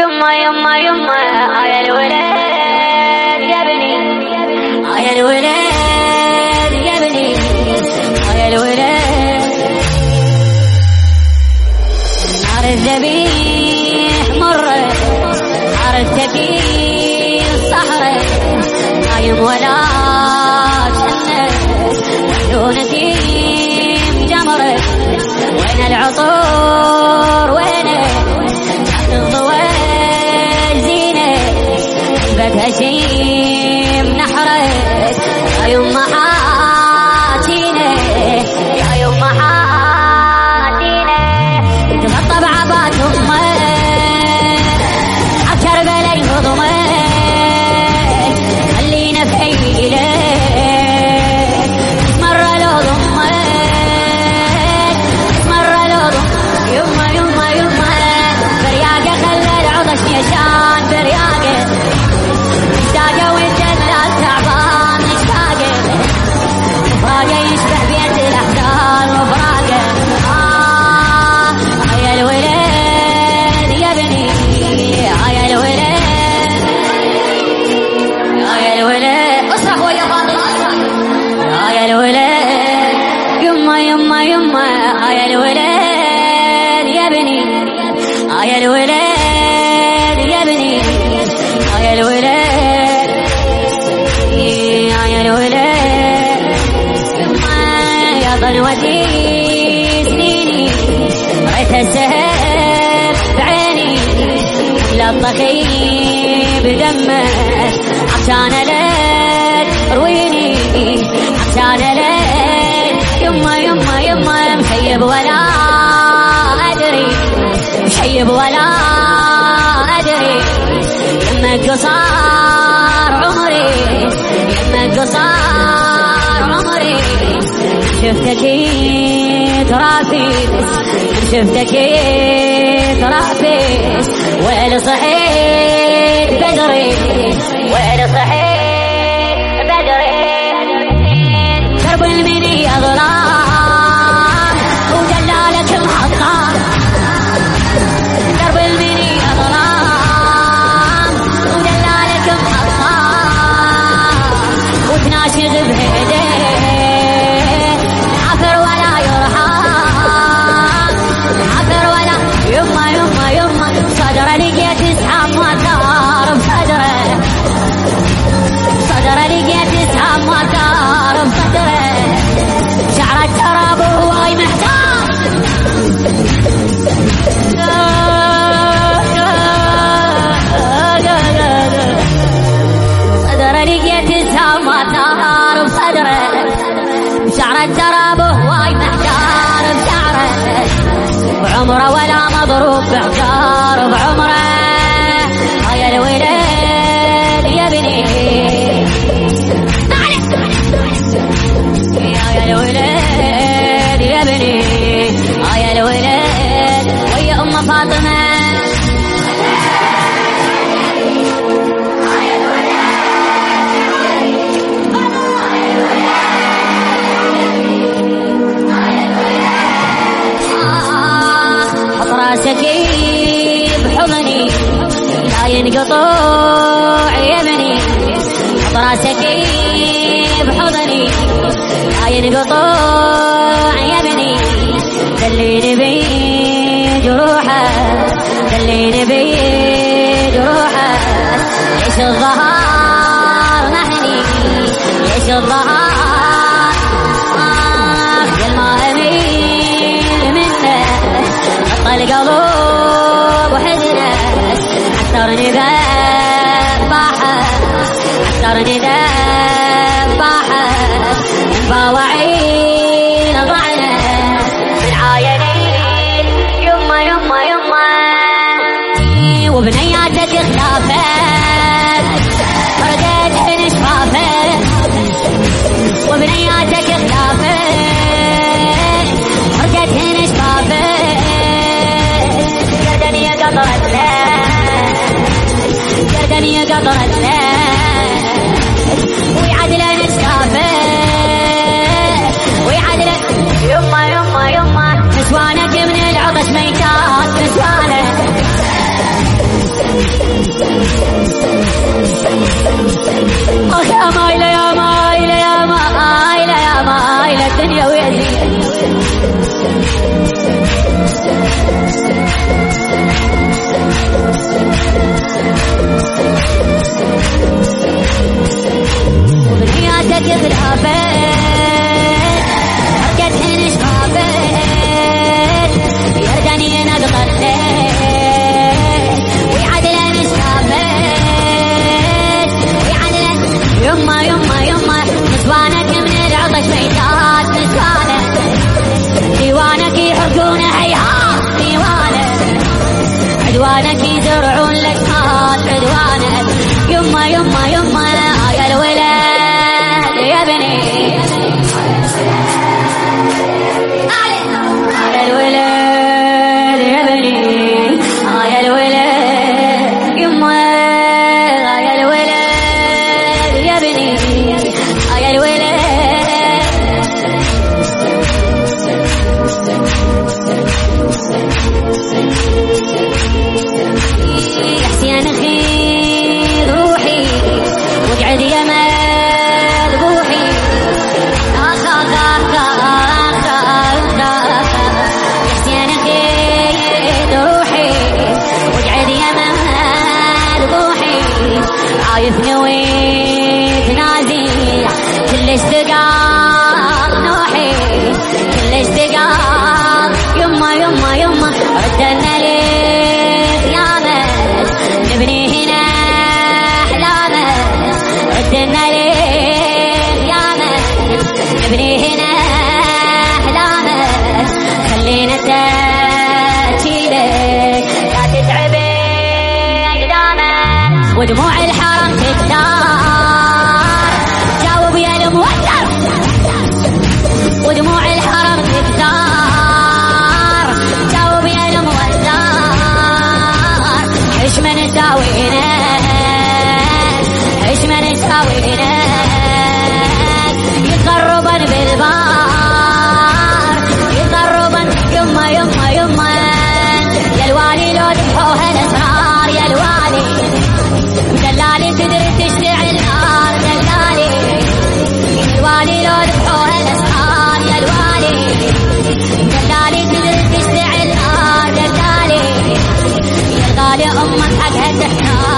يما يما يما يا الولد يا بني يا الولد يا بني يا الولد نار الذبيح مرة نار التكيل صحرة نايم ولا جنة دون تيم جمرة وين العطور وين الضوء زينة بدها شيم نحرت يا يما حاتينة يا يما حاتينة تغطى بعبات أمه عكربلاء هضمه خلينا في عيله مرة لو ضمك مرة لو ضم يما يما يما برياقة خلى العطش يشان برياقة مشتاقة والدلال تعبان مشتاقة فراقة يشبه بيت الأحزان وفراقة يا الولد يا بني يا الولد يا الولد اصرخ ويا فاطمة يا الولد يما يما يما يا الولد يا بني يا الولد يا بني يا الولد يا الولد يما يا ضنوتي سنيني رأيت السهر بعيني لا الطخيب دمه عشان لك رويني عشان لك يما يما يما مشيب ولا أدري مشيب ولا أدري يمك قصار عمري يمك قصار عمري شفتك ترافيس شفتك ترافيس وين صحيت بدري وين صحيت بدري درب المني أظلام ودلالك محطة درب المني أظلام ودلالك محطة وتناشد بهديه عفر ولا يرحم عفر ولا يما يما يما صدر لقيت اسحاب ما تعرف صدره صدر لقيت اسحاب ما تعرف صدره شعر التراب وهو محتار صدر لقيت اسحاب ما تعرف صدره شعر التراب وهو محتار بشعره بعمره ولا مضروب بعجار بعمره يا الولد يا بني يا الولد يا بني يا الولد ويا أم فاطمة راسك بحضني لا ينقطع يا بني راسك بحضني لا ينقطع يا بني دليني بجروحه دليني بجروحه ليش الظهر نحني ليش الظهر يا ما اميل منه القلوب وحزنه عثرني ذباحه عثرني ذباحه باوعين ضعنه من عاينين يما يما يما وبنياتك اختافت ردت من شفافه وبنياتك اختافت ردت من شفافه قردني قطرت له قردني قطرت له ويعدله نشافه ويعدله يما يما يما نسوانك من العطش ميتات نسوانك يثنوي تنازي كلش دقاق نوحي كلش دقاق يما يما يما ردنا ليك يامك نبني هنا احلامك ردنا ليك يامك نبني هنا احلامك خلينا تشيلك لا تتعبي اقدامك ودموع الحرم تكتار جاوب يا الموتر ودموع الحرم تكتار جاوب يا الموتر ايش ما نساوي هناك ايش ما نساوي هناك يتغربن بالبار يتغربن يما يما يما يا الوالي لو ذبحوها الاسرار يا الوالي دلالي تدري تشتعل نار دلالي الوالي لو ذبحوها الاسرار يا الوالي دلالي تدري تشتعل نار دلالي يا الغالي امك حقها تحتار